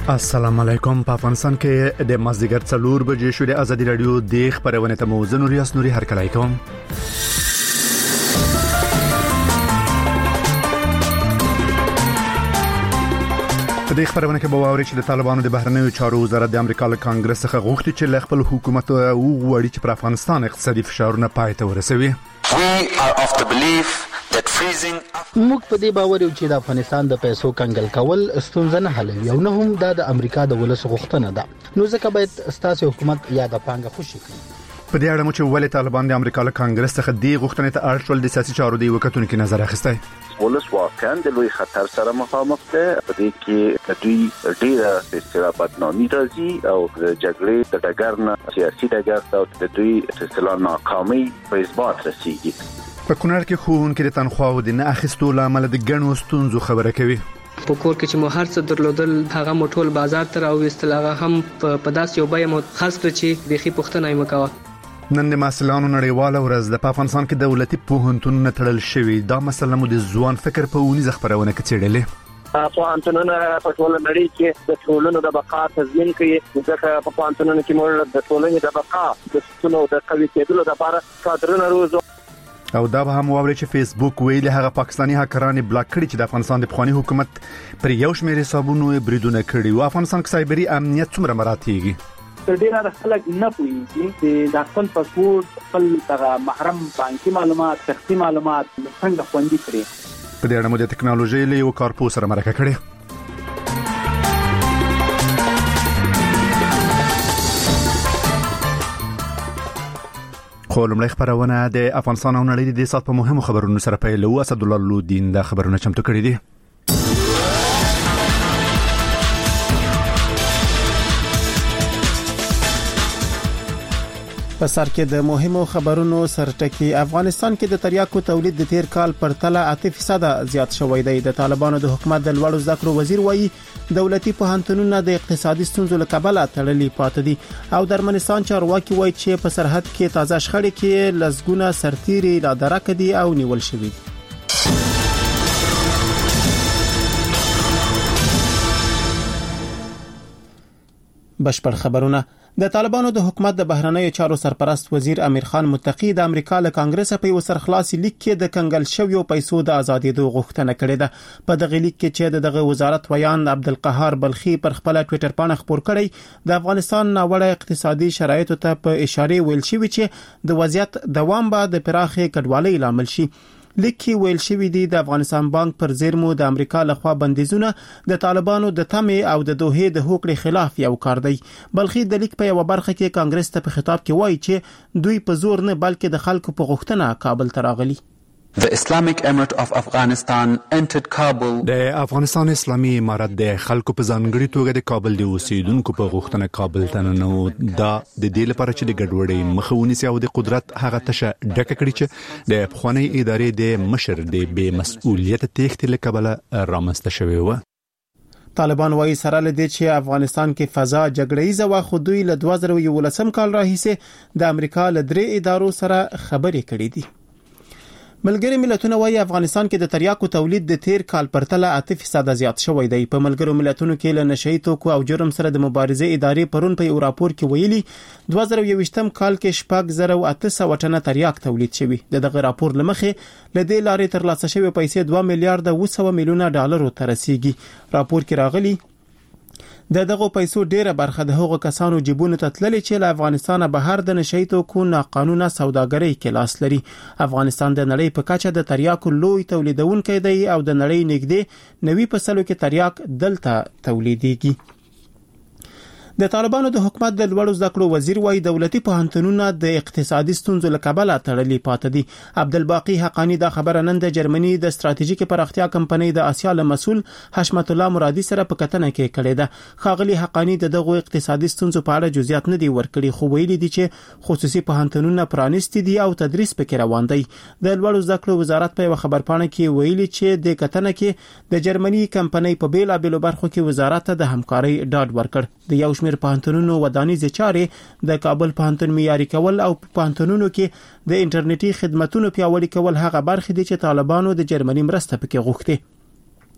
السلام علیکم. په افغانستان کې د مازدیګر 4 بجې شوې ازادي رادیو د خبرونه ته موزه نوریاس نوري هرکلی کوم. په دې خبرونه کې به واوري چې د طالبانو د بهرنیو چارو وزارت د امریکا له کانګرس څخه غوښتي چې له خپل حکومت وغواړي چې پر افغانستان اقتصادي فشارونه پای ته ورسوي. موږ په دې باور یو چې د افغانستان د پیسو کنګل کول ستونزه نه حلوي او نه هم د امریکا د ولس غوښتنه ده. نو ځکه باید ستاسو حکومت یا د پانګه خوشي کړي. په دې اړه مو چې ولې طالبان د امریکا له کانګرس څخه دی غوښتنې ته اړول د سیاسي چارو دی وکټونکو نظر اخیستی. ولس واقعا د لوی خطر سره مخامخ ده. په دې کې د دوی ډیره استرابات نامي راځي او د جګړې د ډګر نه سیاسي ډګر ته د دوی اصطلاح ناکامي په اثبات رسیږي. په کونړ کې ښوونکي د تنخواو د نه اخیستو لامل د ګڼو ستونزو خبره کوي. په کور کې چې مو هر څه درلودل هغه مو ټول بازار ته راوېستل، هغه هم په داس یو بیا مو خاص کړ چې بيخي پښتنه یې مکوه. نن د محصلانو نړیواله ورځ د افغانستان کې دولتي پوهنتونونه تړل شوي. دا مسله مو د ځوان فکر په ونیزه خبرونه کې څېړلې. پوهنتونونه په ټول نړۍ کې د ټولنو د بقا تضمین کوي. ځکه په پوهنتونونو کې موږ د ټولنې د بقا د ستونو د قوي کېدلو لپاره کادرونه روزو. او دا به هم واوري چې فیسبوک ویلي هغه پاکستاني هکران بلاک کړي چې د افغانستان د پخوانی حکومت پر یو شمېر حسابونو بریدونه کړي. او افغانستان کې سایبري امنیت څومره مراتیږي؟ ډېر خلک نه پوهیږي چې د خپل پاسپورت، خپل محرم بانکي معلومات، شخصي معلومات څنګه خوندي کړي. په دې اړه مو د ټکنالوژي له یو کارپوه سره مرکه کړې. خو لمړی خبرونه د افغانستان او نړۍ د سات په مهمو خبرونو سره پیلو. اسد الله لودین د خبرونه چمتو کړی دی. په سر کې د مهمو خبرونو سرټکی. افغانستان کې د تریاکو تولید د تیر کال پر تله 8% زیات شوی دی. د طالبانو د حکومت د لوړو زده کړو وزیر وایي دولتي پوهنتونونه د اقتصادي ستونزو له کبله تړلي پاتې دي. او د ارمنستان چارواکي وایي چې په سرحد کې تازه شخړې کې لزګونه سرتیري لا درک دي او نیول شوي. بشپړ خبرونه. د طالبانو د حکومت د بهرنیو چارو سرپرست وزیر امیر خان متقی د امریکا له کانګرس په وسرخلاصي لیک کې د کنګل شویو پیسو د ازادېدو غوښتنه کړې ده. په دغه لیک کې چې دغه وزارت ویان عبدالقهار بلخي پر خپل ټوئیټر باندې خبر کړی د افغانستان ناوړه اقتصادي شرایطو ته په اشاره ویل شوی چې د وضعیت دوام به د پراخه کډوالۍ لامل شي. لیکي ویل شوی دی د افغانستان بانک پر زیرمو د امریکا لخوا بندیزونه د طالبانو د تمې او د دوحې د هوکړې خلاف یو کار دی. بلخي د لیک په یو برخه کې کانګرس ته په خطاب کې وایي چې دوی په زور نه بلکې د خلکو په غوښتنه کابل ته راغلي. The Islamic Emirate of Afghanistan entered Kabul. د افغانستان اسلامي امارت د خلکو په ځانګړي توګه د کابل د اوسیدونکو په غوښتنه کابل ته ننو. دا د دې لپاره چې د ګډوډۍ مخه ونیسي او د قدرت هغه تشه ډکه کړي چې د افغاني ادارې د مشر د بې مسؤلیت تېښتې له کبله رامنځته شوی و. طالبان وايي سره لدې چې افغانستان کې فضا جګړه‌یزه و خو دوی له 2011 کال راهیسې د امریکا له 3 ادارو سره خبرې کړې دي. ملګری ملتونه وايي افغانستان کې د تریاکو تولید د تیر کال پر تله 8% زیات شوی دی. په ملګرو ملتونو کې له نشئی توکو او جرم سره د مبارزې ادارې پرون په یو راپور کې ویلي 2021 کال کې 6.8 ټنه تریاک تولید شوی. دغه راپور لمخې له دې لارې ترلاسه شوی پیسې 2 میلیارډ 900 میلیونه ډالر ته رسیدي. راپور کې راغلي دغه پیسو ډیره برخه د هغو کسانو جیبونو ته تللې چې له افغانستانه بهر د نشئی توکو ناقانونه سوداګرۍ کې لاس لري. افغانستان د نړۍ په کچه د تریاکو لوی تولیدونکی دی او د نړۍ نږدې 90% کې تریاک دلته تولیدېږي. د طالبانو د حکومت د لوړو زده کړو وزیر وایي دولتي پوهنتونونه د اقتصادي ستونزو له کبله تړلي پاتې دي. عبدالباقی حقانی دا خبره نن د جرمني د ستراتیژیک پراختیا کمپنۍ د آسیا له مسول حشمت الله مرادي سره په کتنه کې کړې ده. خاغلی حقانی دغه اقتصادي ستونزو په اړه جزئیات نه دی ورکړي خو ویلي دي چې خصوصي پوهنتونونه پرانیستي دي او تدریس پکې روان دی. د لوړو زده کړو وزارت په خبرپاڼه کې ویلي چې د کتنه کې د جرمني کمپنۍ په بیلابېلو برخو کې وزارت ته د همکارۍ ډاډ ورکړ. د یو شمېر پوهنتونونو ودانیزه چارې د کابل پوهنتون معیاري کول او پوهنتونونو کې د انټرنیټي خدماتو پیاوړي کول هغه برخې دي چې طالبانو د جرمني مرسته پکې غوښتي.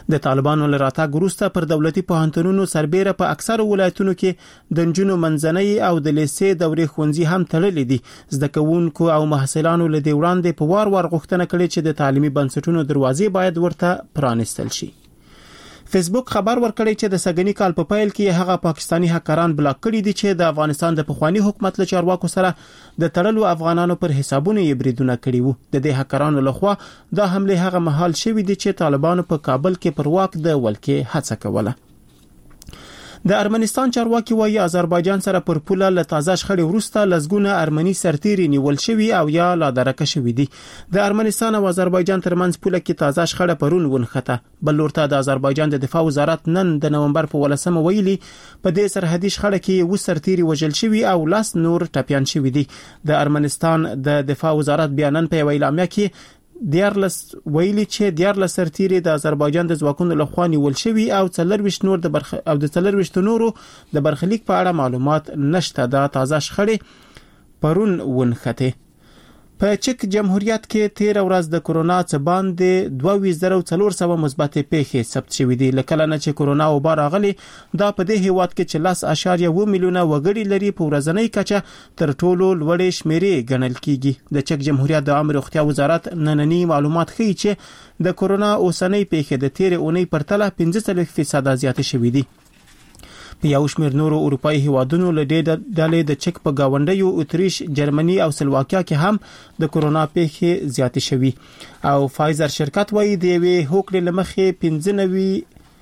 د طالبانو لراتګ وروسته پر دولتي پوهنتونونو سربېره په اکثر ولایتونو کې د نجونو منځنۍ او د لیسې دورې ښوونځي هم تړلې دي. زده کوونکو او محصلانو له دې وړاندې په وار غوښتنه کړې چې د تعلیمي بنسټونو دروازې باید ورته پرانیستل شي. فیسبوک خبر ورکړی چې د سګنی کال په پیل کې هغه پاکستانی هکران بلاک کړي دي چې د افغانستان د پخوانی حکومت له چارواکو سره د تړلو افغانانو پر حسابونو یې بریدونه کړي وو. د دې هکرانو لخوا دا حمله هغه مهال شوې دي چې طالبانو په کابل کې پر واک د ولکې هڅه کوله. د ارمنستان چارواکي وايي آذربایجان سره پر پوله له تازه شخړې وروسته لزګونه ارمني سرتیري نیول شوي او یا لا درکه شوي دي. د ارمنستان او آذربایجان ترمنځ پوله کې تازه شخړه پرون ونخته. بل لورته د آذربایجان د دفاع وزارت نن د نومبر په 18 ویلي په دې سرحدي شخړه کې و سرتیري وژل شوي او لاس نور ټپيان شوي دي. د ارمنستان د دفاع وزارت بیانن په اعلامیه کې دیارلس ویلي چې دیارلس سرتیري د آذربایجان د ځواکونو لخوا نیول شوي او 24 نور د 24 نورو د برخلیک په اړه معلومات نشته. د تازه شخړې پرون ونخته. په چک جمهوریت کې 13 ورځ د کرونا څخه باندې 2400 مثبت پیښې ثبت شوې دي. لکه نه چې کرونا وبا راغلي دا په دې هیواد کې چې 10.1 میلیونه وګړي لري په ورځنۍ کچه تر ټولو لوړې شمیرې ګڼل کیږي. د چک جمهوریت د عامه روغتیا وزارت نننی معلومات ښیي چې د کرونا اوسنۍ پیښې د 13 اونۍ پرتله 15% زیاتې شوې دي. په یو شمېر نورو اروپאי هیوادونو له ډلې د چک په گاونډیو اتریش، جرمني او سلواکیا کې هم د کرونا پیښې زیاتې شوي. او فایزر شرکت وايي د یوې هوکړې لمخې 95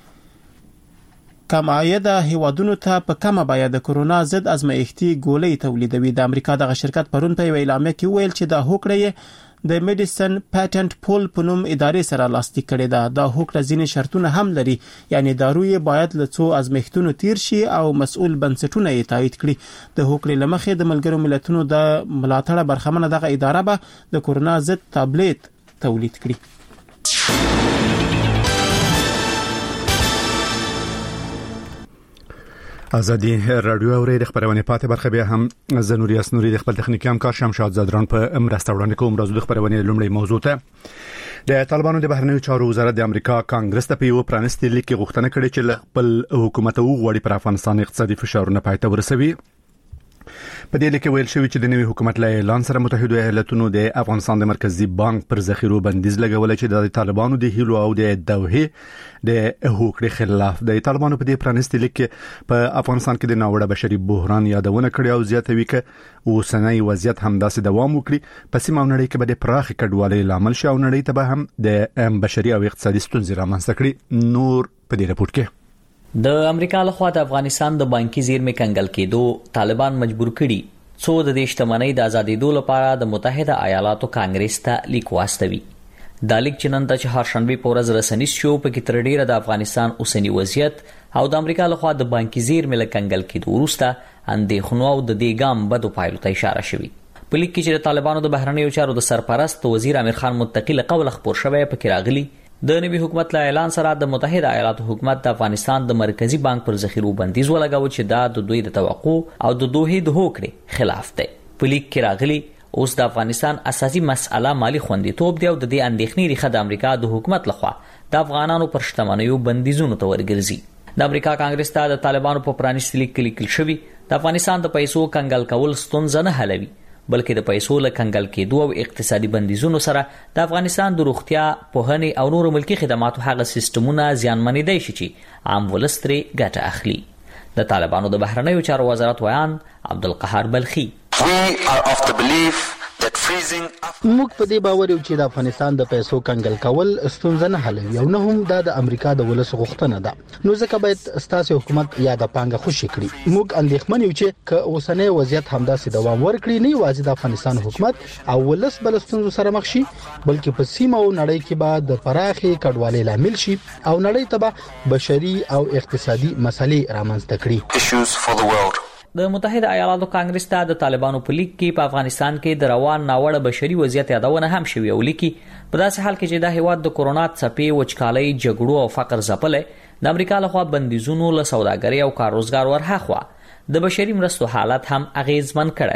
کم عاید هیوادونو ته په کمه بیه د کرونا ضد ازمایښتي ګولۍ تولیدوي. د امریکا دغه شرکت پرون په اعلامیه کې ویل چې د هوکړې د میډیسن پاتنټ پول په نوم ادارې سره لاسلیک کړي ده. دا هوکړه ځینې شرطونه هم لري، یعنی داروی باید له څو ازمایښتونو تیر شي او مسؤل بنسټونه یې تایید کړي. د هوکړې لمخې د ملګرو ملتونو د ملاتړ برخمنه دغه اداره به د کرونا ضد تابلیت تولید کړي. ازادي رادیو اوري د خبرونه پاتې برخه به هم زنوري اسنوري د خپل تخنیکی همکار شمشاد زادران په مرسته وړاندې کوم. راځو د خبرونه لومړی موضوع ته د طالبانو د بهرنیو چارو وزارت د امریکا کانګرس ته په یو پرانستي لیک کې غوښتنه کړې چې خپل حکومت وغوړي پر افغانستان اقتصادي فشارونه پاتې ورسوي. په دې لیک کې ویل شوی چې د نوي حکومت له اعلان سره متحده ایالاتونو د افغانستان د مرکزی بانک پر ذخیرو بندیز لګول چې د طالبانو د هیلو او د دوحې د هوکړې خلاف. د طالبانو په دې پرانستي لیک کې په افغانستان کې د ناوړه بشري بحران یادونه کړې او زیاتوي چې اوسنۍ وضعیت همداسې دوام وکړي. په سیمه نړۍ کې به د پراخ کډوالۍ لامل شي او نړۍ ته به هم د بشري او اقتصادي ستونزې رامنځته کړي. نور په دې رپورت کې د امریکا لخوا د افغانستان د بانکي زیرمې کنګل کېدو طالبان مجبور کړي څو د دې شتمنۍ د ازادېدو لپاره د متحده ایالاتو کانګرس ته لیک واستوي. دا لیک چې نن د چهارشنبه په ورځ رسنیز شو په کې تر ډیره د افغانستان اوسنی وضعیت او د امریکا لخوا د بانکي زیرمې له کنګل کېدو وروسته اندېښنو او د دې ګام بدو پایلو ته اشاره شوی. په لیک کې چې د طالبانو د بهرنیو چارو د سرپرست وزیر امیر خان متقی له قوله خبر شوی په کې راغلی د نوي حکومت له اعلان سره د متحده ایالاتو حکومت د افغانستان د مرکزی بانک پر ذخیرو بندیز ولګاوه چې دا د دوی د توقع او د دوحې د هوکړې خلاف دی. په لیک کې راغلی اوس د افغانستان اساسي مسأله مالی خوندیتوب دی او د دې اندېښنې ریښه د امریکا د حکومت لخوا د افغانانو پر شتمنیو بندیزونو ته ورګرځي. د امریکا کانګرس ته د طالبانو په پرانیستي لیک کې لیکل شوی د افغانستان د پیسو کنګل کول ستونزه نه حلوي، بلکې د پیسو له کنګل کېدو او اقتصادي بندیزونو سره د افغانستان د روغتیا، پوهنې او نورو ملکي خدماتو هغه سیستمونه زیانمنېدای شي چې عام ولس ترې ګټه اخلي. د طالبانو د بهرنیو چارو وزارت ویان عبدالقهار بلخي موږ په دې باور یو چې د افغانستان د پیسو کنګل کول ستونزه نه حلوي او نه هم د امریکا د ولس غوښتنه ده. نو ځکه باید ستاسو حکومت یا د پانګه خوشي کړي. موږ اندېښمن یو چې که اوسنۍ وضعیت همداسې دوام ورکړي نه یوازې د افغانستان حکومت او ولس بل ستونزو سره مخ شي، بلکې په سیمه او نړۍ کې به د پراخي کډوالۍ لامل شي او نړۍ ته به بشري او اقتصادي مسلې رامنځته کړي. د متحده ایالاتو کانګرس ته د طالبانو په لیک کې په افغانستان کې د روان ناوړه بشري وضعیت یادونه هم شوی او لیکي په داسې حال کې چې د هیواد د کرونا څپې، وچکالۍ، جګړو او فقر ځپلې د امریکا لخوا بندیزونو له سوداګرۍ او کار روزګار ورهاخوا د بشري مرستو حالت هم اغیزمن کړی دی.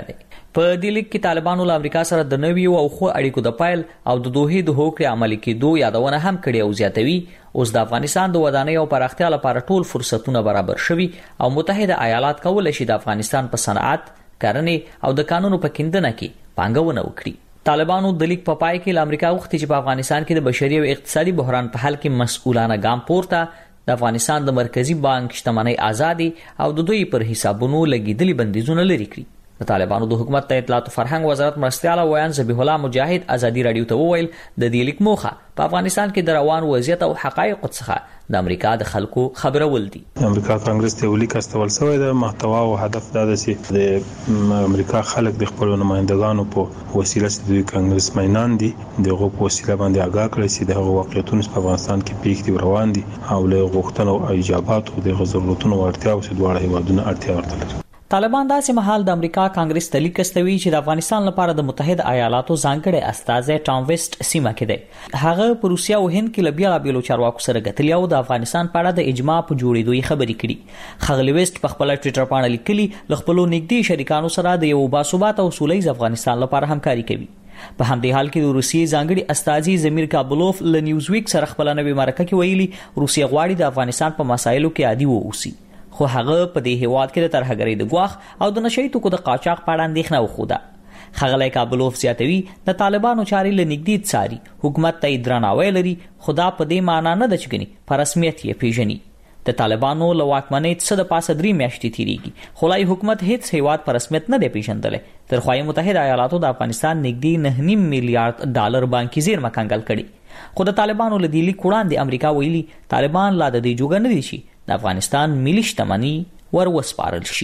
په دې لیک کې طالبانو له امریکا سره د نویو او خو اړیکو د پایل او د دوه د هوکړې عملي کېدو یادونه هم کړې او زیاتوي اوس د افغانستان د ودانۍ او پراختیا لپاره ټول فرصتونه برابر شوي او متحده ایالات کولای شي د افغانستان په صنعت، کرنې او د قانونو په کیندنه کې پانګونه وکړي. طالبانو د لیک په پای کې له امریکا غوښتي چې په افغانستان کې د بشري او اقتصادي بحران په حل کې مسؤلانه ګام پورته د افغانستان د مرکزی بانک شتمنۍ ازادي او د دوی پر حسابونو لګیدلي بندیزونه لري کړی. د طالبانو د حکومت ته اطلاعات او فرهنګ وزارت مرستيال ویان ذبیح الله مجاهد ازادي رادیو ته وویل د دې لیک موخه په افغانستان کې د روان وضعیت او حقایق څخه د امریکا د خلکو خبرول دي. امریکا کانګرس ته ولیک استول شوی د محتوا او هدف دا دی چې د امریکا خلک د خپل نمائندګانو په وسیله چې د کانګرس مینان دي دغه په وسیله باندې آگاه کړي چې د واقعیتونو په افغانستان کې پیښې روان دي او له غوښتنو او ایجاباتو د ضرورتونو ورتیا او دواړه هیوادونو اړتیا ورته لري. طالبان داسې مهال د امریکا کانګرس ته لیک استوي چې د افغانستان لپاره د متحده ایالاتو ځانګړي استازی ټام ویسټ سیمه کې دی. هغه په روسیا او هند کې لبیا بیلو چارواکو سره غتلی او د افغانستان په اړه د اجماع په جوړېدو خبرې کړي. خغلی ویسټ په خپل ټوئیټر باندې لیکلي ل خپل نږدې شریکانو سره د یو باثبات او سولهییز افغانستان لپاره همکاري کوي. په همدې حال کې د روسیې ځانګړي استازي زمیر کابلوف له نیوز ویک سره خپل نوې مرکه کې ویلي روسیه غواړي د افغانستان په مسایلو کې عادي ووسی. خو هغه په دې هیواد کې د ترهګرۍ د ګواښ او د نشئی توکو د قاچاق په اړه اندېښنه وښوده. خغلی کابلوف زیاتوي د طالبانو چارې له نږدې څاري، حکومت ته درناوی لري، خو دا په دې معنی نه ده چې ګني په رسمیت یې پیژني. د طالبانو له واکمنۍ څه د پاسه 3 میاشتې تیریږي، خو لای حکومت هیڅ هیواد په رسمیت نه دی پیژندلی. تر خو متحده ایالاتو د افغانستان نږدې 9.5 میلیارډ ډالر بانکي زیرمه کنګل کړي. خو د طالبانو له دې لیک وړاندې امریکا ویلي طالبان لا د دې جوګه نه دي شي د افغانستان ملي شتمنۍ ور وسپارل شي.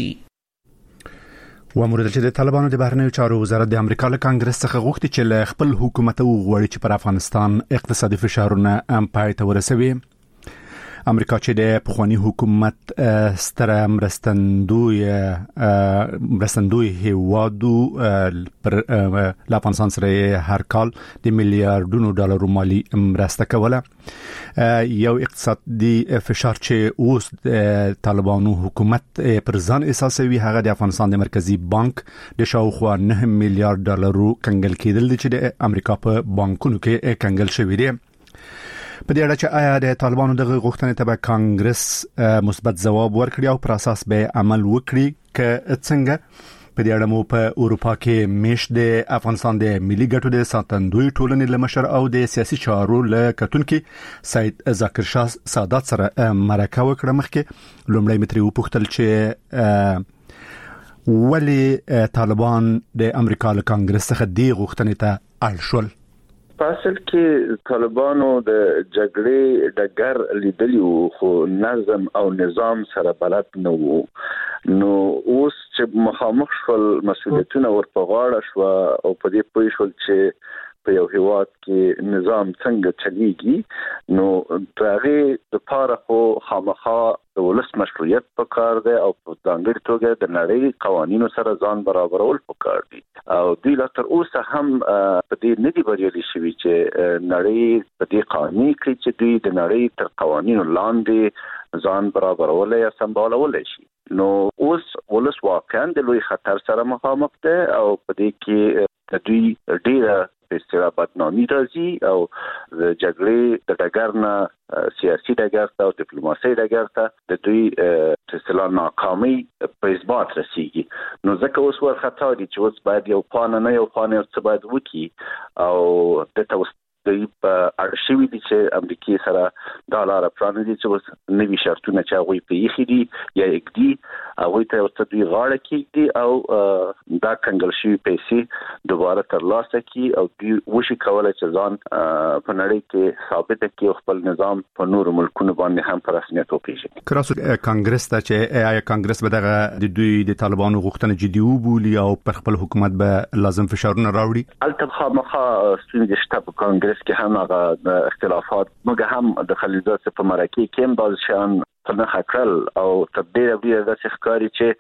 ومورد چې د طالبانو د بهرنیو چارو وزارت د امریکا له کانګرس څخه غوښتي چې له خپل حکومت وغواړي چې پر افغانستان اقتصادي فشارونه پای ته ورسوي. امریکا چې د پخوانی حکومت ستر مرستندوی هیوادو پر افغانستان سره هر کال د میلیارډونو ډالرو مالی مرسته کوله. یو اقتصادي فشار چې اوس طالبانو حکومت پر ځان اساسوي هغه د افغانستان د مرکزی بانک د شاوخوا 9 میلیارډ ډالرو کنګل کېدل چې د امریکا په بانکونو کې کنګل شوی دی. په دې اړه چې آیا د طالبانو دغه غوښتنې ته به کانګرس مثبت ځواب ورکړي او پر اساس به عمل وکړي که څنګه. په دې اړه مو په اروپا کې میش د افغانستان د ملي ګټو د ساتندوی ټولنې لمشر او د سیاسي چارو له کتونکو سید ذاکر شاه سادات سره مرکه وکړه. مخکې لومړی متری وپوښتل چې ولی طالبان د امریکا له کانګرس څخه دی غوښتنې ته اړ شول. په اصل کې طالبانو د جګړې ډګر لیدلی خو نظم او نظام سره بلد نه وو. نو اوس چې مخامخ شول مسؤلیتونه ورته غاړه شو او په دې پوه شول چې په یو هیواد کې نظام څنګه چلیږي نو دغه د پاره خو خامخا د ولس مشروعیت په کار دی او په ځانګړي توګه د نړۍ قوانینو سره ځان برابرول په کار دی او دوی لا تر اوسه هم په دې نه دی بریالي شوي چې نړۍ په دې قانوني کړي چې دوی د نړۍ تر قوانینو لاندې ځان برابرول یا سمبالول شي. نو اوس ولس واقعا د لوی خطر سره مخامخ دی او په دې کې د دوی ډیره په بدنامي راځي او د جګړې د ډګر نه سیاسي ډګر ته او ډیپلوماسي ډګر ته د دوی اصطلاح ناکامي په اثبات رسیږي. نو ځکه اوس ورخطا دي چې اوس باید یو پانه نه یو پانه څه باید وکړي او د توسط په ارشیوي دي چې امریکای سره ډالر پرانه دي چې اوس نوي شرطونه چې هغه په یخي دي یا اګدي هغه ته ورته دوی غاړه کیږي او دا کنګل شوی پیسې دوباره ترلاسه کی او دوی وشي کولای چې ځان په نړۍ کې ثابت کړي خپل نظام په نور ملکونو باندې هم په رسمیت وپیژني. کراسو کانګرس ته چې آیا کانګرس به دغه د دوی د طالبانو غوښتنه جدي وبولي او پر خپل حکومت به لازم فشارونه راوړي؟ البته خامخا ستونزې شته په کانګرس کې هم هغه اختلافات موږ هم د خلیلزاد په مرکه کې هم باز شان په نه خکل او تبدیل د ښکاری چې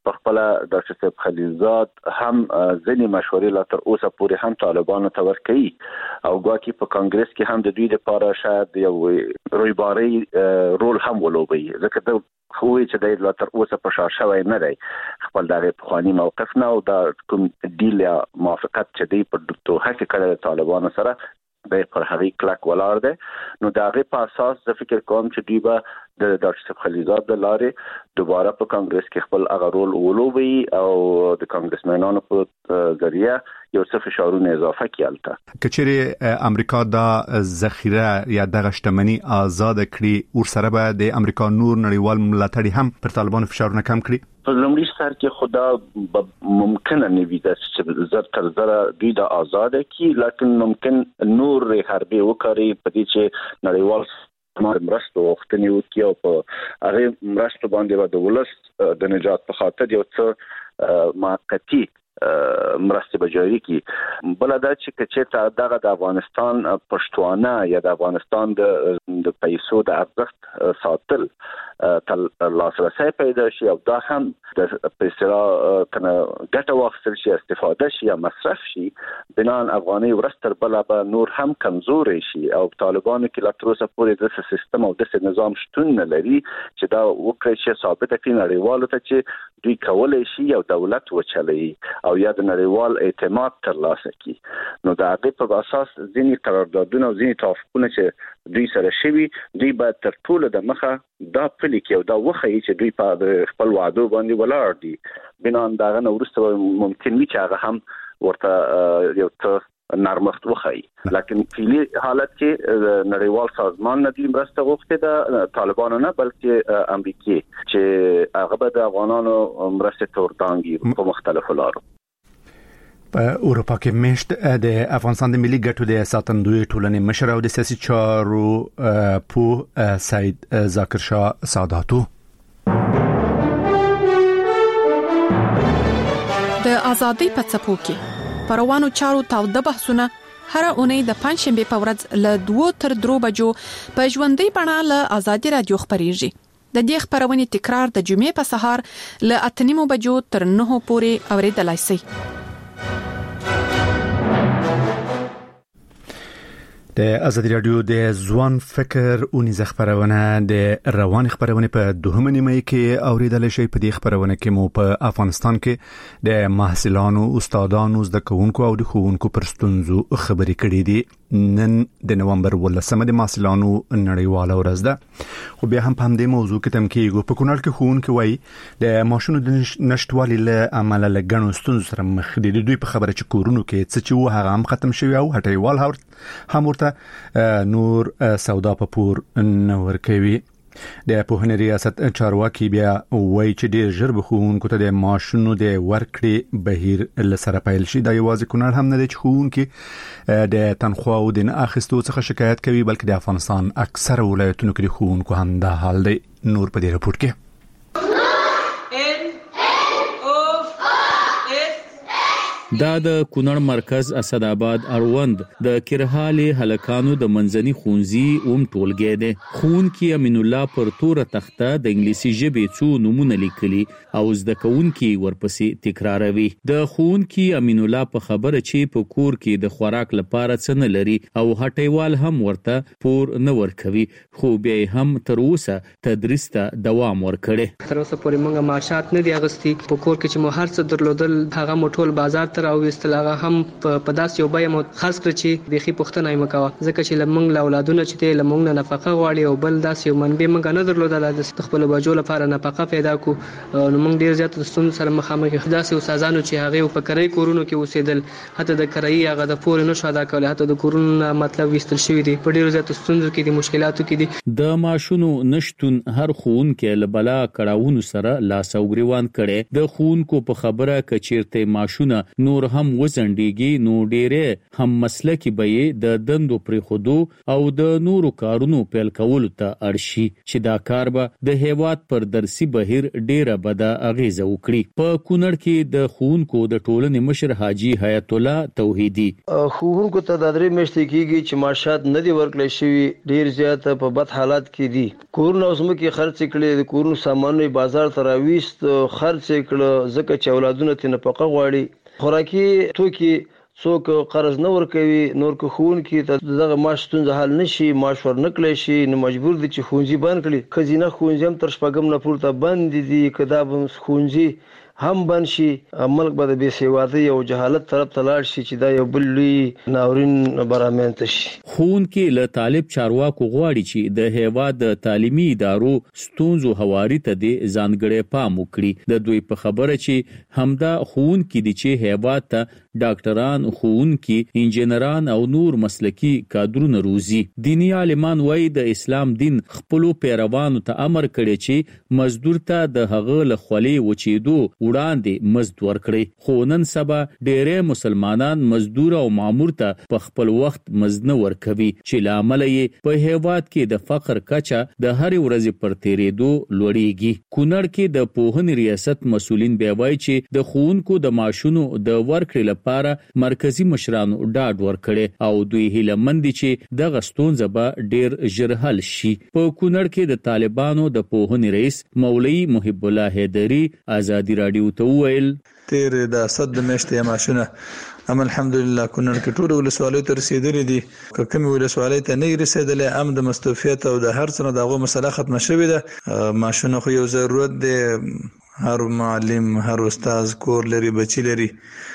په خپل ډاکټر صاحب خلیلزاد هم ځینې مشورې لا تر اوسه پورې هم طالبانو ته ورکوي او ګواکې په کانګرس کې هم د دوی لپاره شاید یو رویباري رول هم ولوبي ځکه د خوې چې د لا تر اوسه په شا شوی نه دی خپل دغه پخوانی موقف نه او د کوم ډیل یا موافقت چې دی په دوه کې کړل طالبانو سره د پر هغه کلک ولاړ دی نو د هغه په اساس د فکر کوم چې دوی به د ډاکټر صاحب خلیلزاد د لارې دوباره په کانګرس کې خپل هغه رول ولوبي او د کانګرسمنانو په ذریعہ یو څه فشارونه اضافه کیالته کچېری امریکا د ذخیره یا د غشتمنی آزاد کړي او سره به د امریکا نور نړیوال ملاتړي هم پر طالبانو فشارونه کم کړي په لومړي سر کې خدا ممکن نه وي چې زر تر زر دوی د آزاد کی لکه ممکن نور حربي وکړي په دې چې نړیوال مرستو وختنی وکي او په هغه مرستو باندې د ولس د نجات په خاطر یو څه موقتی مرستې بجاری کی بل دا چې کچې دغه د افغانستان پښتوانه یا د افغانستان د پیسو د ارزښت ساتل تل لاسرسي پیدا شي او دا هم د پیسو کنه ګټه واخیستل شي استفاده شي یا مصرف شي بنان افغاني ورستر بل به نور هم کمزور شي او طالبانو کې لا تر اوسه پورې د سیستم او د نظام شتون نه لري چې دا وکړي چې ثابت کړي نړیوالو ته چې دوی کولای شي یو دولت وچلي او یا د نړیوال اعتماد ترلاسه کړي نو دا هغه په اساس ځینی قراردادونه او ځینی توافقونه چې دوی سره شوي دوی به تر ټولو د مخه دا پلي کې او دا وخی چې دوی په خپل وعده باندې ولاړ دي بنان دا نه ورسته ممکن وي چې هغه هم ورته یو څه نرمښت وخی لکه فعلی حالت کې نړیوال سازمان نه دی مرسته غوښته د طالبانو نه بلکې امریکای چې هغه به د افغانانو مرسته توردانګي په مختلفو لارو په اروپا کې مشت د افغانستان د ملي ګټو د ساتندوی ټولنې مشر او د سیاسي چارو په سید ذاکر شاه ساداتو د ازادۍ په څپو کې پروانو چارو تاوده بحثونه هر اونۍ د پنځشنبه په ورځ له 2 تر 3 بجو په ژوندۍ بڼه له ازادي رادیو خبريږي د دې خبرونې تکرار د جمعې په سهار له 8:30 بجو تر 9 پورې اوریدلای شئ د ازادي رادیو د ځوان فکر او نيزه خبرونه د روان خبرونه په دوهمه نیمه کې اوریدل شي په دې خبرونه کې مو په افغانستان کې د محصلانو استادانو زده کوونکو او د ښوونکو پر ستونزو خبرې کړې دي نن د نومبر 18 د محصلانو نړیواله ورځ ده خو بیا هم په همدې موضوع کې تم کېږي په کونړ کې ښوونکي وایي د ماشونو د نشټوالي له امله لګڼو ستونزو سره مخ دي دوی په خبره چې کورونو کې څه چې هغه هم ختم شوی او هټیوال هم ورته نور سودا په پور نور کوي د پوهنې ریاست چارواکي بیا وایي چې ډېر ژر به ښوونکو ته د ماشونو د ورکړې بهیر لسره پیل شي دا یوازې کونړ هم نه دی چې ښوونکي د تنخوا او د اخیستو څخه شکایت کوي بلکې د افغانستان اکثر ولایتونو کې ښوونکو هم دا حال دی نور په دې رپورت کې دا د کونړ مرکز اسداباد اړوند د کرهالي هلکانو د منځني ښوونځي اوم ټولګی دی ښوونکي امین الله پر تور تخته د انګلیسي ژبې څو نمونه لیکلي او زده کوونکي ورپسې تکراروي د ښوونکي امین الله په خبره چې په کور کې د خوراک لپاره څه نه لري او هټیوال هم ورته پور نه ورکوي خو بیا هم تر اوسه تدریس ته دوام ورکړي تر اوسه پورې موږ معاشات نه دی اغستی په کور کې چې مو هر څه درلودل هغه موټول بازار ته او استلاغه هم په داس یو بیا مو خاص کړ چې بيخي پښتنه یې مکوا ځکه چې لمنګ لا اولادونه چې لمنګ نه نفقه غواړي او بل داس یو منبه موږ نه درلودل د خپل بجو لپاره نفقه پیدا کو نو موږ ډیر زیات ستون سره مخامخ داس یو سازانو چې هغه په کرای کورونو کې اوسېدل حتی د کرای هغه د پور نه شو ادا کول حتی د کورونو مطلب وستل شوی دی په ډیر زیات ستونزو کې د مشکلاتو کې دي د ماشونو نشټون هر ښوونکي لبلا کړهونو سره لاس او ګریوان کړي د ښوونکو په خبره کچیرته ماشونه نور هم وزندګي نو ډېره هم مسلکی به د دندو پر خودو او د نورو کارونو پیل کول ته اړشي چې دا کار به د هیواد پر درسي بهیر ډېره بده اغیزه وکړي. په کونړ کې د ښوونکو د ټولنې مشر حاجی حیات الله توحیدی ښوونکو ته د 3 میاشتې کېږي چې معاشات نه دی ورکړل شوی، ډېر زیات په بد حالات کې دي. کورونه اوس مکه خرڅ کړي، د کورونو سامانونه بازار ته راويست خرڅ کړه ځکه چې اولادونه ته نفقه غواړي، خوراکي توکي څوک قرض نه ورکوي. نور که ښوونکي ته دغه معاش ستونزه حل نشي، معاش ورنکړی شي، نو مجبور دي چې ښوونځي بند کړي. ښځینه ښوونځي هم تر 6 نه پورته بند دي. که دا ښوونځي هم بند شي، ملک به د بېسوادۍ او جهالت طرف ته لاړ شي چې دا یو بل لوی ناورین برامنته شي. ښوونکي له طالب چارواکو غواړي چې د هیواد د تعلیمي ادارو ستونزو هواري ته د ځانګړي پام وکړي. د دوی په خبره چې همدا ښوونکي دي چې هیواد ته ډاکټران، ښوونکي، انجنیران او نور مسلکی کادرونه روزي. دینی عالمان وایي د اسلام دین خپل پیروانو ته امر کړی چې مزدور ته د هغه له خولې وچېدو وړاندې مزد ورکړي. خو نن سبا ډېرې مسلمانان مزدور او مامور ته په خپل وخت مزد نه ورکوي چې لامل یې په هیواد کې د فقر کچه د هر ورځې پر تیرېدو لوړیږي. کونړ کې د پوهنې ریاست مسؤلین بیا وایي چې د ښوونکو د معاشونو د ورکړې لپاره مرکزی مشرانو ډاډ ورکړي او دوی هیله مند دي چې دغه ستونزه به ډېر ژر حل شي. په کونړ کې د طالبانو د پوهنې رئیس مولوي محب الله حیدری ازادي راډیو ته وویل تیر د صد د میاشتې ماشونه ام الحمدلله کونړ کې ټول ولسوالۍ ته رسیدلې دي. که کوم ولسوالۍ ته نه رسیدلې ام د مستوفیت او د هر څه دغه مسله ختمه شوې ده. ماشونه خو یو ضرورت دی، هر معلم هر استاد کور لري، بچی لري،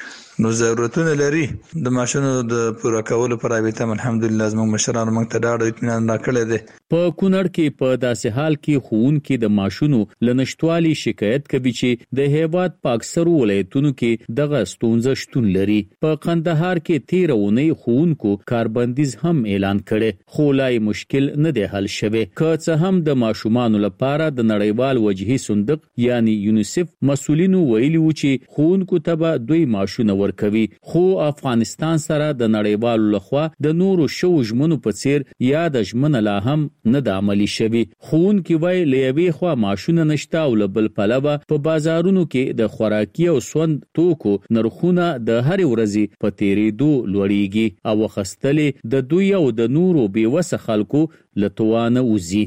نو ضرورتونه لري. د ماشونو د پوره کولو پر رابطه الحمدلله زموږ مشرانو موږ ته ډاډ او اطمینان راکړی دی. په کونړ کې په داسې حال کې ښوونکي د ماشونو له نشټوالي شکایت کوي چې د هیواد په اکثرو ولایتونو کې دغه ستونزه شتون لري. په قندهار کې 13 اونۍ ښوونکو کاربندیز هم اعلان کړي، خو لای مشکل نه دی حل شوی. که څه هم د ماشومانو لپاره د نړیوال وجهي صندوق یعنی یونیسف مسؤلینو ویلي و چې ښوونکو ته به دوی ماشونه ورکوي، خو افغانستان سره د نړیوالو لخوا د نورو شو ژمنو په څیر یاد ژمنه لا هم نه د عملی شوی. ښوونکي وایي له یوې خوا ماشونه نشته او له بل پلوه په بازارونو کې د خوراکي او سوند توکو نرخونه د هر ورځې په تیریدو لوړیږي او خستلې د دوی او د نورو بیوسه خلکو له توانه وزي.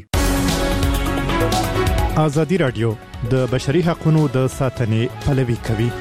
ازادي راډیو د بشري حقوقو د ساتنې پلوي کوي.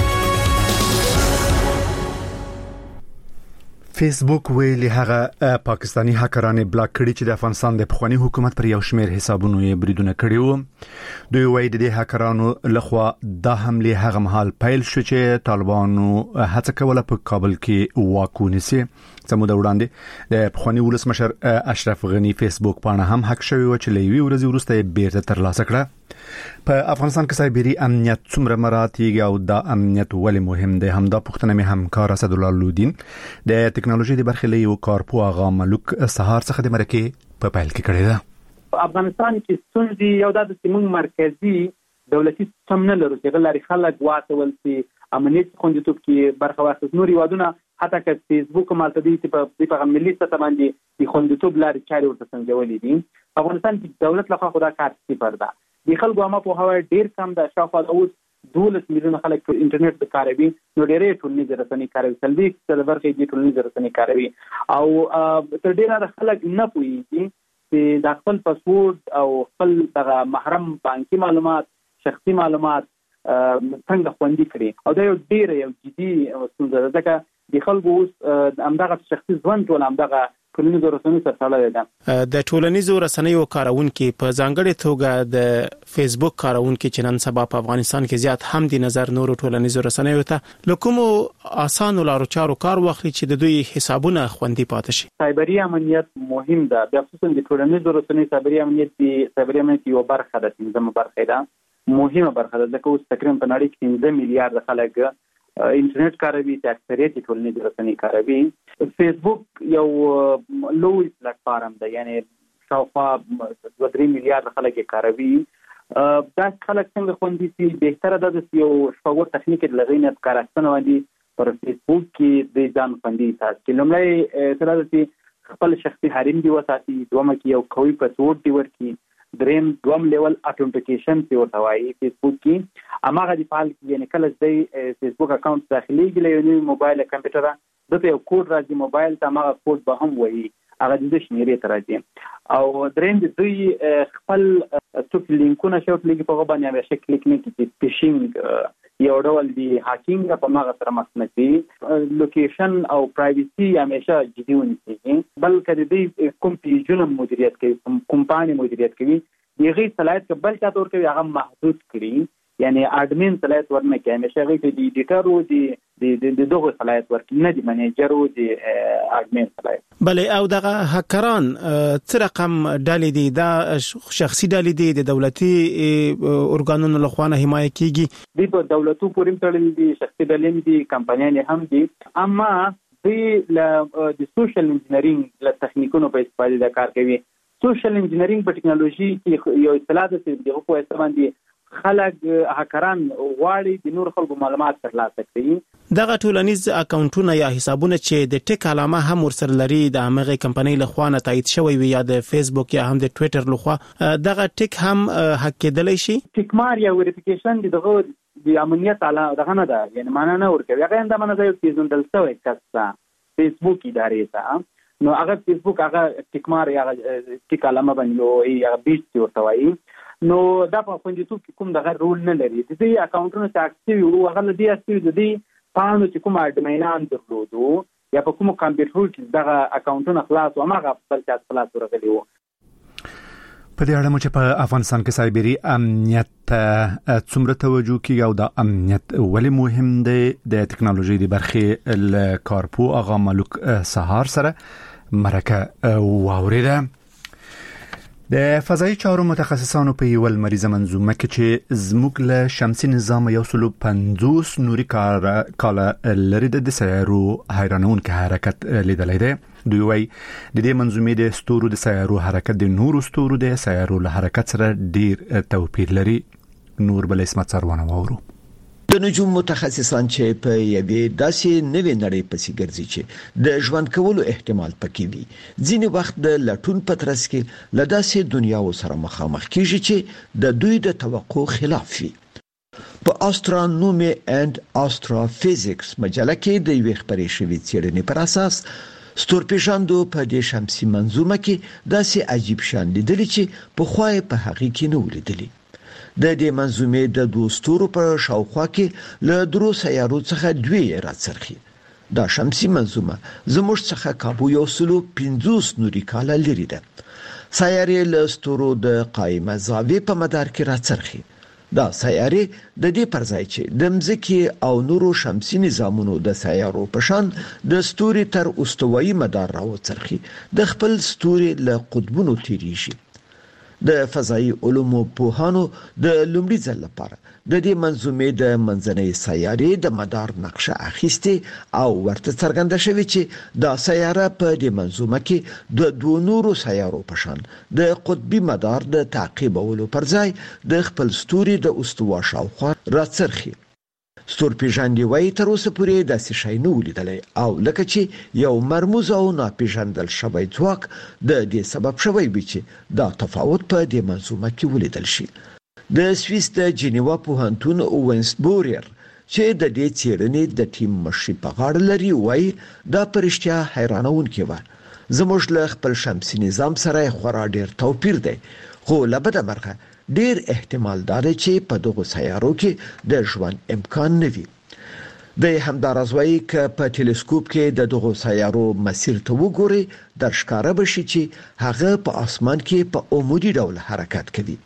فیسبوک ویلي هغه پاکستانی هکرانو بلاک کړي چې د افغانستان د پخوانی حکومت پر یو شمېر حسابونو یې بریدونه کړي وو. دوی وایي د هکرانو لخوا د حمله هغه مهال پیل شو چې طالبانو هڅه کوله په کابل کې واک ونیسي. سمو د وړاندې د پخوانی ولسمشر اشرف غنی فیسبوک پاڼه هم حق شوی و چې لوي ورځ وروسته بیرته ترلاسه کړه. په افغانستان کې سایبری امنیت څومره مراتب او د امنیت ولې مهم دی؟ همدا پوښتنه مې همکار اسد الله لودین د ټکنالوژي د برخې له کارپو آغا ملک سهار څخه د مرکه په پایل کې کړی ده. افغانستان کې ستونزې یو د سیمون مرکزی دولتي سیستم نه لري چې غلاري خلک واټول سي امنیت خوندیتوب کې برخه واخیست. نور یوادونه حتی که فیسبوک مالته دي چې په ملي سطح باندې د خوندیتوب لارې چارې ورته سنجولې دي. افغانستان کې دولت لخوا خدا کار صفر ده. د خلکو عامه په هوا ډیر کم د شاوخوا 12 میلیونه خلک په انټرنیټ د کاروي، نو ډېرې ټولنیز رسنۍ کاروي، سلبي برخې د ټولنیز رسنۍ کاروي او تر ډیره خلک نه پوهیږي چې د خپل پاسورډ او خپل دغه محرم بانکي معلومات، شخصي معلومات څنګه خوندي کړي. او دا یو جدي ستونزه ده ځکه د خلکو اوس همدغه شخصي ژوند ټول همدغه ټولنیزو رسنیو سره تړلې ده. د ټولنیزو رسنیو کارونکو په ځانګړي توګه د فیسبوک کارونکو چې نن سبا په افغانستان کې زیات هم د نظر نورو ټولنیزو رسنیو ته لکومو اسانو لارو چارو کار واخلي چې د دوی حسابونه خوندي پاتې شي. سایبری امنیت مهم ده، د خصوصا د ټولنیزو رسنیو سایبری امنیت یو برخه ده، څنګه برخه ده، مهمه برخه ده ځکه اوس تقریبا په نړۍ کې 15 میلیارډ خلک انټرنیټ کاروي چې اکثریت ټولنیز رسنۍ کاروي. فیسبوک یو لوی پلیټ فارم دی، یعنی شاوخوا 2-3 میلیارډ خلک یې کاروي. دا خلک څنګه خوندي سي؟ بهتره ده چې یو شپږ تخنیک لغوي نه کار استنه باندې پر فیسبوک کې د ځان خوندي ساتي. لومړی سره د خپل شخصي حریم دی وساتي، دومره کې یو قوي پاسورډ دی ورکړي، دریم دوم لیول اتنټیکیشن په ورته وایي فیسبوک کې اماغه دی فعال کې، یعنی کله چې فیسبوک اکاونټ داخلي کې یو موبایل کمپیوټر دته یو کوډ راځي موبایل ته، هغه کوډ به هم وایي هغه د شمیرې ته راځي. او دریم د دوی خپل څوک لینکونه شوت لګي په باندې همیشه کلیک نه کیږي، فیشینګ یو ډول دی هاکینګ په ماغه سره مخنثي، لوکیشن او پرایویسي همیشه جدي ونیسي. بلکې د دې کوم پیجونو مدیریت کوي، کمپانی مدیریت کوي، دغه صلاحیت بل چا تور کوي هغه محدود کړي، یعنی اډمن صلاحیت ورنه کوي، همیشه هغه د ایډیټر او د دغه صلاحیت ورکړي، نه د منیجر او د اډمن صلاحیت. بلې او دغه هکران څه رقم ډلې دي؟ دا شخصي ډلې دي، د دولتي ارګانونو لخوا نه حمایت کیږي؟ د دولتو پورې تړلې دي، شخصي ډلې دي، کمپنیان هم دي، اما د سوشل انجینرینګ له تخنیکونو په استفاده د کار کوي. سوشل انجینرینګ په ټکنالوژي کې یو اصطلاح ده چې دغه په استعمال دي خلک هکران غواړي د نور خلکو معلومات ترلاسه کړي. دغه ټولنیز اکاونټونه یا حسابونه چې د ټیک علامه هم ورسره لري، د هغه کمپنۍ له خوا نه تایید شوی وي یا د فیسبوک یا هم د ټوئیټر له خوا، دغه ټیک هم حق کېدلی شي. ټیک مار یا ویریفیکیشن دغه د امنیت علاوه دغه نه ده، یعنی معنا نه ورکوي، هغه هم د منځ یو پیژندل شوی کس فیسبوک ادارې ته، نو هغه فیسبوک هغه ټیک مار یا ټیک علامه باندې یا بیچ ورته وایي. نو دا په خوندیتوب کې کوم دغه رول نه لري. د دې اکاونټونو چې اکټیو او هغه د دې اکټیو د دې پاڼو چې کوم اډمینان درلودو یا په کوم کمپیوټر کې دغه اکاونټونه خلاص او هغه بل څه خلاص ورغلي وو. په دې اړه مو چې په افغانستان کې سایبری امنیت څومره توجه کیږي او د امنیت ولې مهم دی، د ټکنالوژي د برخې ل کارپو اغا ملک سهار سره مرکه واوریده. د فضایي چارو متخصصانو په یو مریضه منظومه کې چې زموږ له شمسي نظام یو سلو 50 نوري کاله لري د سیارو حیرانونکو حرکت لیدلای دی. دوی وايي د دې منظومې د ستورو د سیارو حرکت د نورو ستورو د سیارو له حرکت سره ډیر توپیر لري. نور بل اسمت سروانه وورو. د نجوم متخصصان چې په یوې داسې نوې نړۍ پسې ګرځي چې د ژوند کولو احتمال پکې وي، ځینې وخت د لټون په ترڅ کې له داسې دنیاو سره مخامخ کیږي چې د دوی د توقع خلاف وي. په آسترونومي اند آستروفیزیکس مجله کې د یوې خبرې شوې څېړنې پر اساس ستورپیژندو په دې شمسي منظومه کې داسې عجیب شیان لیدلي چې پخوا یې په هغې کې نه ولیدلي. د دې منظومې د دوه ستورو په شاوخوا کې له درو سیارو څخه دوی راڅرخي. دا شمسي منظومه زموږ څخه کابو یو سلو 50 نوري کاله لري ده. سیارې له ستورو د قائمه زاویې په مدار کې راڅرخي. دا سیارې د دې پر ځای چې د مځکې او نورو شمسي نظامونو د سیارو په شان د ستوري تر استوایي مدار راوڅرخي، د خپل ستوري له قطبونو تیریږي. د فضایي علومو پوهانو د لومړي ځل لپاره د دې منظومې د منځنۍ سیارې د مدار نقشه اخیستې او ورته څرګنده شوې چې دا سیاره په دې منظومه کې د دوه نورو سیارو په شان د قطبي مدار د تعقیبولو پر ځای د خپل ستوري د استوا شاوخوا راڅرخي. ستورپیژندي وايي تر اوسه پورې داسې شی نه ولیدلی، او لکه چې یو مرموز او ناپیژندل شوی ځواک د دې سبب شوی وي چې دا تفاوت په دې منظومه کې ولیدل شي. د سویس د جنیوا پوهنتون اوونس بوریر چې د دې څېړنې د ټیم مشري په غاړه لري وايي دا پرشتیا حیرانونکې وه. زموږ له خپل شمسي نظام سره خورا ډیر توپیر دی، خو له بده مرغه ډیر احتمال دار چې په دغه سیارو کې د ژوند امکان نه وي. د همدارس وايي ک په ټلسکوپ کې د دغه سیارو مسیر ته وګوري در ښکاره بشي چې هغه په اسمان کې په عمودي ډول حرکت کوي.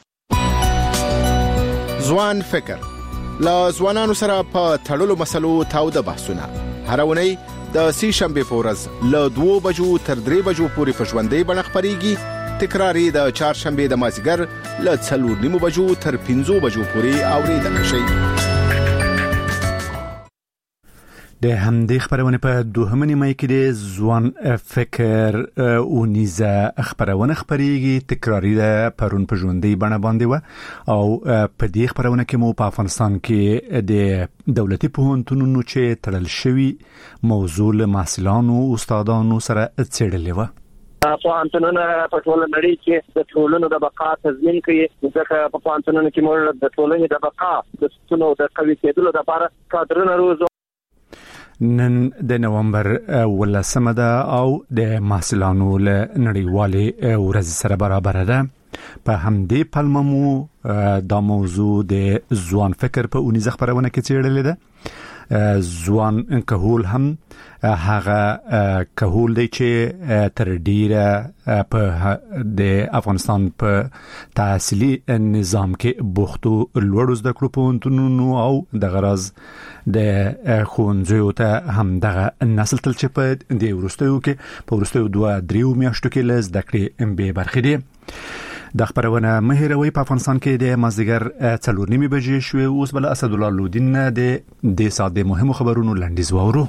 ځوان فکر لا ځوانانو سره په تړلو مسلو تاوده بحثونه هر ونی د سی شنبه په ورځ له 2 بجو تر 3 بجو پورې په ژوندۍ بڼه خبريږي. تکراری د چهارشنبه د مازیګر له 4:30 بجو تر 5 بجو پورې اوریدل شي. د همدې خبرونه په دوهمه نیمه کې د ځوان فکر او نیزه خبرونه خبريږي تکراری ده پرون په ژوندۍ بڼه باندې و او په دې خبرونه کې مو په افغانستان کې د دولتي پوهنتونونو چې تړل شوی موضوع له محصلانو او استادانو سره څېړلې و. پوهنتونونه په ټول نړۍ کې د ټولنو د بقا تضمین کوي ځکه په پوهنتونونو کې موږ د ټولنې د بقا د ستونو د قوي کېدلو لپاره کادرونه روزو. نن د نومبر 18 ده او د محصلانو له نړیوالې ورځ سره برابر ده. په همدې پلممو دا موضوع د ځوان فکر په اونیزه خبرونه کې څېړلې ده. ځوان کهول هم هغه کهول دی چې تر ډیره په د افغانستان په تحصیلي نظام کې بوختو لوړ زده کړو پوهنتونونو او د غرض د ښوونځیو ته هم دغه نسل تل چې په د وروستیو کې په وروستیو 2-3 میاشتو کې له زده کړې به برخې دي. د خبرونه مهیروي په افغانستان کې د مازدیګر 4:30 بجې شوې. اوس بل اسد الله لودین د ساده مهمو خبرونو لنډیز وورو.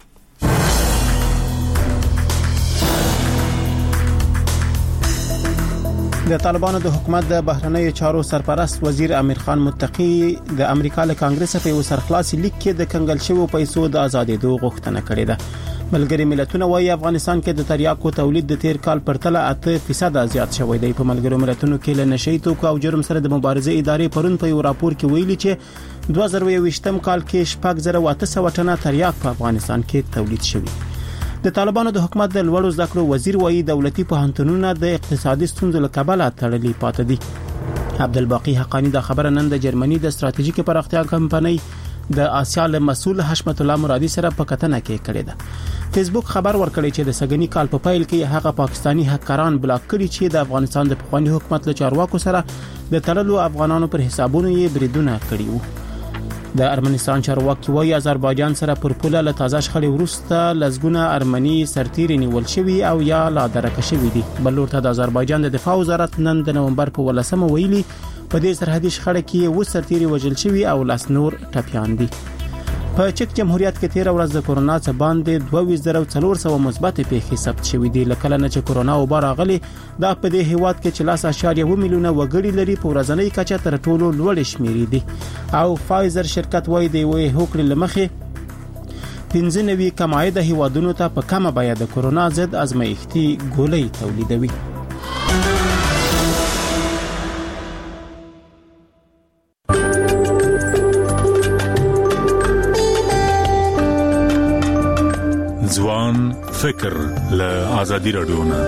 د طالبانو د حکومت د بهرنیو چارو سرپرست وزیر امیر خان متقی د امریکا له کانګرس په یو سرخلاصي لیک کې د کنګل شویو پیسو د آزادېدو غوښتنه کړې ده. ملګری ملتونه وايي افغانستان کې د تریاکو تولید د تیر کال پرتله 8% زیات شوی دی. په ملګرو ملتونو کې له نشئی توکو او جرم سره د مبارزې ادارې پرون په یو راپور کې ویلي چې 2020 کال کې 6800 ټنه تریاک په افغانستان کې تولید شوی. د طالبانو د حکومت د لوړو زده کړو وزیر وايي دولتي پوهنتونونه د اقتصادي ستونزو له کبله تړلي پاتې دي. عبدالباقی حقانی دا خبره نن د جرمني د ستراتیژیک پراختیا کمپنۍ د آسیا له مسؤل حشمت الله مرادي سره په کتنه کې کړې ده. فیسبوک خبر ورکړی چې د سګنی کال په پیل کې هغه پاکستانی هکران بلاک کړي چې د افغانستان د پخوانی حکومت له چارواکو سره د تړلو افغانانو پر حسابونو یې بریدونه کړي وو. د ارمنستان چارواکي وايي آذربایجان سره پر پوله له تازه شخړې وروسته لزګونه ارمني سرتیري نیول شوی او یا لا درکه شوی دي. بلور ته د آذربایجان د دفاع وزارت نن د نومبر په 18 ویلي په دې سرحدي شخړه کې و سرتیري وژل شوی او لاس نور ټپيان دي. په چک جمهوریت کې 13 ورځ د کورونا څخه باندې 24,400 مثبت پیښې ثبت شوې دي. لکه نه چې کورونا وبا راغلي دا په دې هیواد کې 4.1 میلیونه وګړي لري په ورځنۍ کچه تر ټولو لوړ شمیرې دي. او فایزر شرکت وايي د وې هوکړې لمخې 15 کمایده هیوادونو ته په کمه بیه د کورونا ضد ازمایښتي ګولۍ تولیدوي. ځوان فکر له آزادی رادیو نه.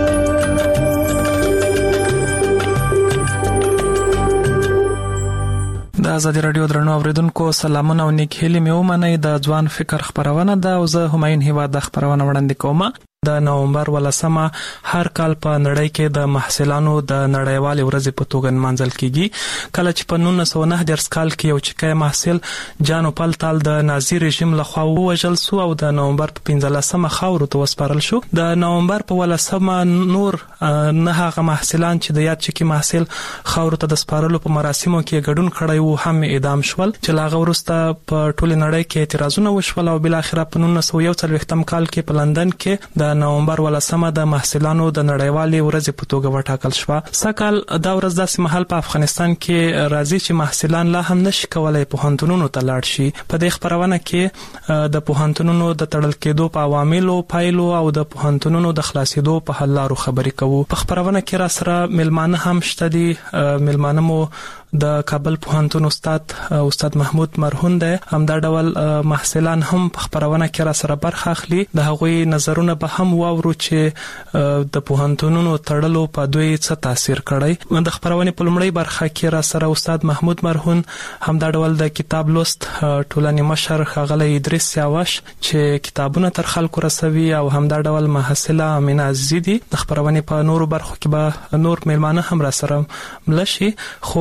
د آزادی رادیو درنو اوریدونکو سلامونه او نیک هیلې مې ومنئ. د ځوان فکر خبرونه ده او زه همایون هیواد د خبرونه وړاندې کوم. د نومبر 18 هر کال په نړۍ کې د محصلانو د نړیوالې ورځې په توګه نمانځل کیږي. کله چې په 1990 کال کې یو چکه محصل جانو پلتال د نازي رژیم لخوا ووژل شو او د نومبر په 15 خاورو ته وسپارل شو. د نومبر په 18 نور نه هغه محصلان چې د یاد چکه محصل خاورو ته د سپارلو په مراسمو کې ګډون کړی وو هم اعدام شول. چې لاغه ورسته په ټول نړۍ کې اعتراضونه وشول او بل اخر په 1941 کال کې په لندن کې د نومبر 18 د محصلانو د نړیوالې ورځ په توګه وټاکل شو. سکهال دا ورځ داسې مهال په افغانستان کې راځي چې محصلان لا هم نشي کولای پوهنتونونو ته لاړ شي. په دې خبرونه کې د پوهنتونونو د تړل کېدو په عواملو پایلو او د پوهنتونونو د خلاصېدو په حل لارو خبرې کوو. په خبرونه کې را سره ملمانه هم شته دي. ملمانه مو د کابل پوهنتون استاد محمود مرهون دی. همدا ډول محصلان هم په خبرونه کې را سره برخه اخلي. د هغوی نظرونه به هم واورو چې د پوهنتونونو تړلو په دوی څه تاثیر کړی. د خبرونه په لومړی برخه کې را سره استاد محمود مرهون همدا ډول د کتاب لوست ټولنې مشر ښاغلی ادریس سیاوش چې کتابونه تر خلکو رسوي او همدا ډول محصله امینه عزیزی دي. د خبرونه په نورو برخو کې به نور مېلمانه هم را سره ملشي. خو په پیل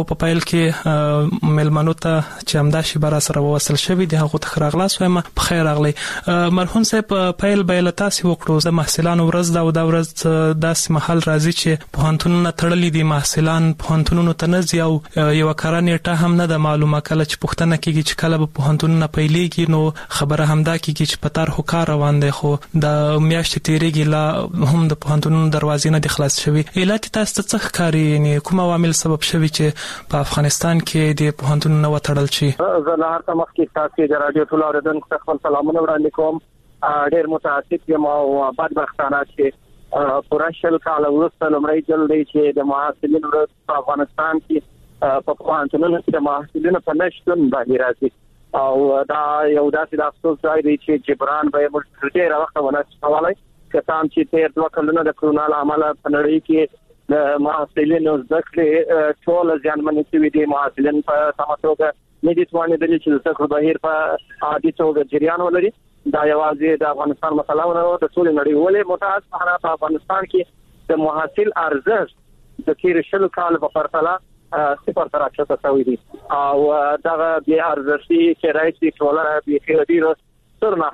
کې ملمنو ته چې همدا شی بر سره وصل شوی دی هغه ته راغلاس وایم په خیر راغلی مرحوم صاحب پیل بیلتا سی وکړو د محصلانو ورځ دا ورځ داس محل راځي چې پوهنتونونه تړلې دي محصلان پوهنتونونو ته نه ځي او یو کارانېټه هم نه د معلومه کله چې پوښتنه کیږي چې کله به پوهنتونونه پیلېږي نو خبره همدا کیږي چې په تار هکار روان دی خو د میاشتې تیریږي لا هم د پوهنتونونو دروازې نه دي خلاص شوي علت تاسو ته څه ښکاري یعنی کوم عوامل سبب شوي چې په افغانستان کې د پوهنتونونو وتړل شي زه له هر تمخ کې تاسو د رادیو ټول اوریدونکو ته خپل سلامونه وړاندې کوم ډېر متاسف یم او بدبختانه چې پوره شل کال وروسته لومړی ځل دی چې د محصلینو په افغانستان کې په پوهنتونونو کې د محصلینو په نشتون باندې راځي او دا یو داسې د افسوس ځای دی چې جبران به موږ ډېر وخت ونه کولای کسان چې تیر 2 کلونه د کرونا له امله په نړۍ کې د محصلینو زده کړې ټول ځانمنې شوي دي محصلین په سمه توګه نه دي توانېدلي چې د زده کړو بهیر په عادي توګه جریان ولري دا یوازې د افغانستان مسله نه ده د ټولې نړۍ ولې متاسفانه په افغانستان کې د محصل ارزښت د تیر 10 کال په پرتله صفر تر راځي شوی دي او دا د ارزښتي چې راځي ټولنه به خیر ډیره سرنا